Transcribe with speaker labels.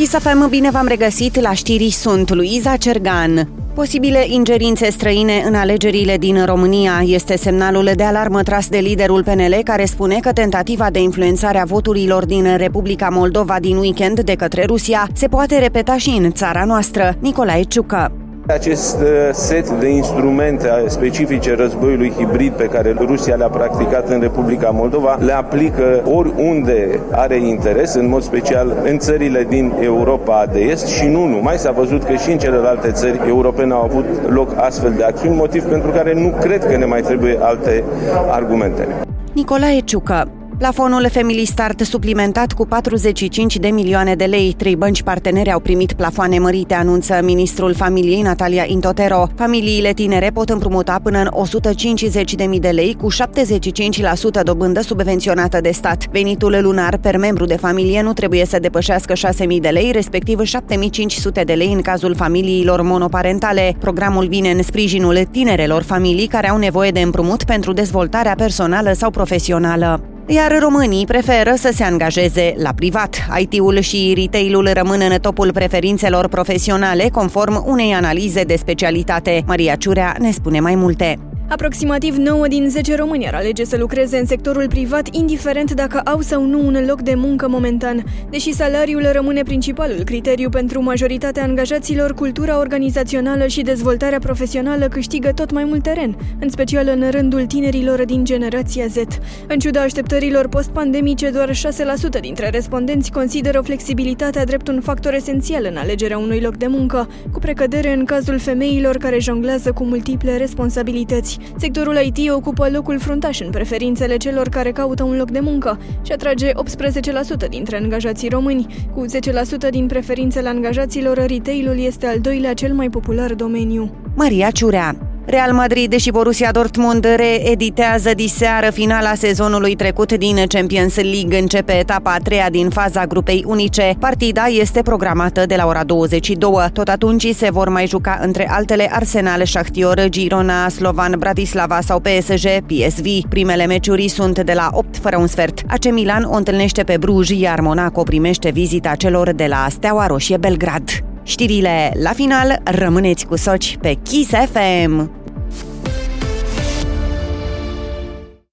Speaker 1: Kiss FM, bine v-am regăsit la știri, sunt Luiza Cergan. Posibile ingerințe străine în alegerile din România este semnalul de alarmă tras de liderul PNL, care spune că tentativa de influențare a voturilor din Republica Moldova din weekend de către Rusia se poate repeta și în țara noastră. Nicolae Ciucă.
Speaker 2: Acest set de instrumente specifice războiului hibrid pe care Rusia le-a practicat în Republica Moldova le aplică oriunde are interes, în mod special în țările din Europa de Est și nu numai. S-a văzut că și în celelalte țări europene au avut loc astfel de acțiuni, motiv pentru care nu cred că ne mai trebuie alte argumente.
Speaker 1: Nicolae Ciucă. Plafonul Family Start suplimentat cu 45 de milioane de lei. 3 bănci partenere au primit plafoane mărite, anunță ministrul familiei Natalia Intotero. Familiile tinere pot împrumuta până în 150.000 de lei cu 75% dobândă subvenționată de stat. Venitul lunar per membru de familie nu trebuie să depășească 6.000 de lei, respectiv 7.500 de lei în cazul familiilor monoparentale. Programul vine în sprijinul tinerelor familii care au nevoie de împrumut pentru dezvoltarea personală sau profesională. Iar românii preferă să se angajeze la privat. IT-ul și retail-ul rămân în topul preferințelor profesionale, conform unei analize de specialitate. Maria Ciurea ne spune mai multe.
Speaker 3: Aproximativ 9 din 10 români ar alege să lucreze în sectorul privat, indiferent dacă au sau nu un loc de muncă momentan. Deși salariul rămâne principalul criteriu pentru majoritatea angajaților, cultura organizațională și dezvoltarea profesională câștigă tot mai mult teren, în special în rândul tinerilor din generația Z. În ciuda așteptărilor post-pandemice, doar 6% dintre respondenți consideră flexibilitatea drept un factor esențial în alegerea unui loc de muncă, cu precădere în cazul femeilor care jonglează cu multiple responsabilități. Sectorul IT ocupă locul fruntaș în preferințele celor care caută un loc de muncă și atrage 18% dintre angajații români. Cu 10% din preferințele angajaților, retail-ul este al doilea cel mai popular domeniu.
Speaker 1: Maria Ciurea. Real Madrid și Borussia Dortmund reeditează diseară finala sezonului trecut din Champions League. Începe etapa a treia din faza grupei unice. Partida este programată de la ora 22. Tot atunci se vor mai juca între altele Arsenal, Shkhtar, Girona, Slovan Bratislava sau PSG-PSV. Primele meciuri sunt de la 8 fără un sfert. AC Milan o întâlnește pe Bruj, iar Monaco primește vizita celor de la Steaua Roșie Belgrad. Știrile la final, rămâneți cu Soci pe Kiss FM.